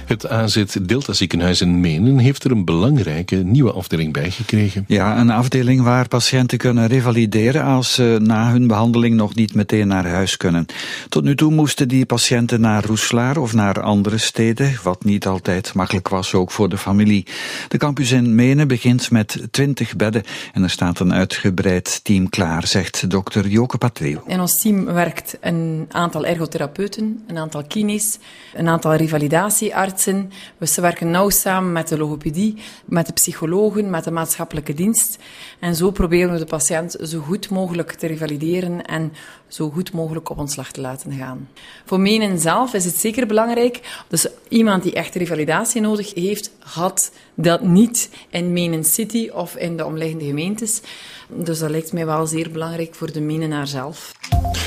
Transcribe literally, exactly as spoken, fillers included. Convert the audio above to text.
Het A Z Delta ziekenhuis in Menen heeft er een belangrijke nieuwe afdeling bij gekregen. Ja, een afdeling waar patiënten kunnen revalideren als ze na hun behandeling nog niet meteen naar huis kunnen. Tot nu toe moesten die patiënten naar Roeslaar of naar andere steden, wat niet altijd makkelijk was, ook voor de familie. De campus in Menen begint met twintig bedden en er staat een uitgebreid team klaar, zegt dokter Joke Patreeuw. In ons team werkt een aantal ergotherapeuten, een aantal kines, een aantal revalidatieartsen. We werken nauw samen met de logopedie, met de psychologen, met de maatschappelijke dienst. En zo proberen we de patiënt zo goed mogelijk te revalideren en zo goed mogelijk op ontslag te laten gaan. Voor Menen zelf is het zeker belangrijk. Dus iemand die echt revalidatie nodig heeft, had dat niet in Menen City of in de omliggende gemeentes. Dus dat lijkt mij wel zeer belangrijk voor de Menenaar zelf.